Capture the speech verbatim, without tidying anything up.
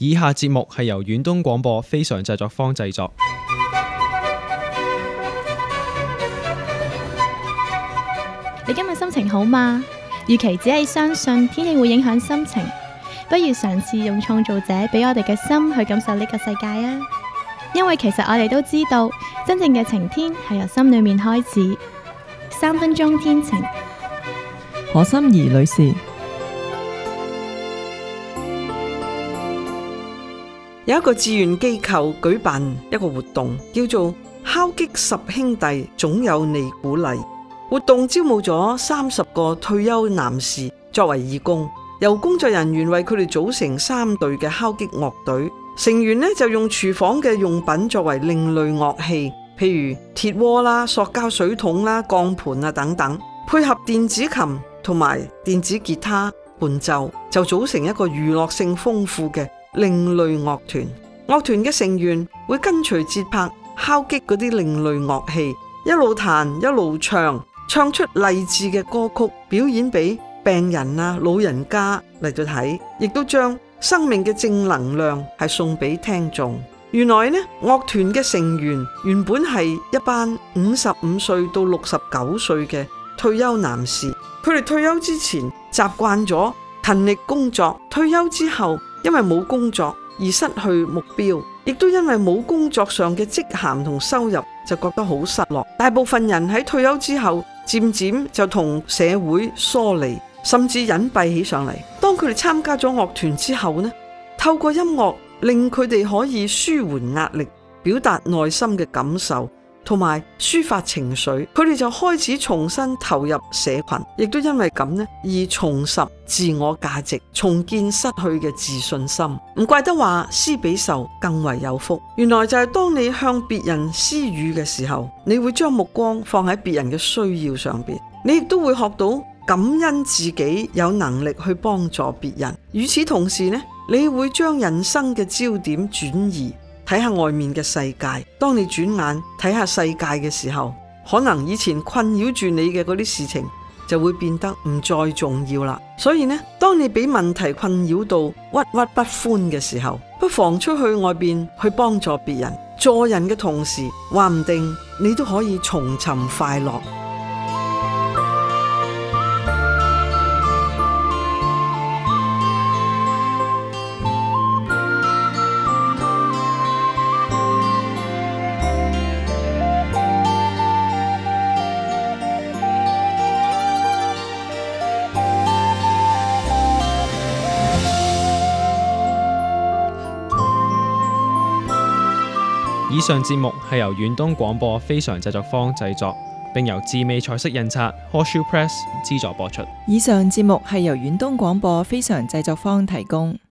以下節目係由遠東廣播非常製作坊製作。 你今日心情好嗎？與其只係相信天氣會影響心情，不如嘗試用創造者俾我哋嘅心去感受呢個世界啊！因為其實我哋都知道，真正嘅晴天係由心裏面開始。三分鐘天晴， 何心怡女士。 有一個志願機構舉辦一個活動，叫做敲擊十兄弟總有你鼓勵。活動招募咗三十個退休男士作為義工，由工作人員為佢哋組成三隊嘅敲擊樂隊，成員呢就用廚房嘅用品作為另類樂器，譬如鐵鍋啦、塑膠水桶啦、鋼盤啊等等，配合電子琴同埋電子吉他伴奏，就組成一個娛樂性豐富嘅另類樂團。樂團嘅成員會跟隨節拍敲擊嗰啲另類樂器，一路彈一路唱，唱出勵志嘅歌曲，表演俾病人啊、老人家嚟到睇，亦都將生命嘅正能量係送俾聽眾。原來呢，樂團嘅成員原本係一班五十五歲到六十九歲嘅退休男士，佢哋退休之前習慣咗勤力工作，退休之後因為冇工作而失去目標，亦都因為冇工作上嘅職銜同收入，就覺得好失落。大部分人喺退休之後漸漸就同社會疏離，甚至隱蔽起上嚟。當佢哋參加咗樂團之後呢，透過音樂令佢哋可以舒緩壓力，表達內心嘅感受同埋抒發情緒，佢哋就開始重新投入社群，亦都因為咁呢而重拾自我價值，重建失去嘅自信心。唔怪得話施比受更為有福，原來就係當你向別人施予嘅時候，你會將目光放喺別人嘅需要上邊，你亦都會學到感恩自己有能力去幫助別人。與此同時呢，你會將人生嘅焦點轉移，睇下外面嘅世界。當你轉眼睇下世界嘅時候，可能以前困擾住你嘅嗰啲事情就會變得唔再重要啦。所以呢，當你俾問題困擾到鬱鬱不歡嘅時候，不妨出去外邊去幫助別人，助人嘅同時，話唔定你都可以重尋快樂。 以上節目係由遠東廣播非常製作坊製作，並由智美彩色印刷 Horseshoe Press 資助播出。 以上節目係由遠東廣播非常製作坊提供。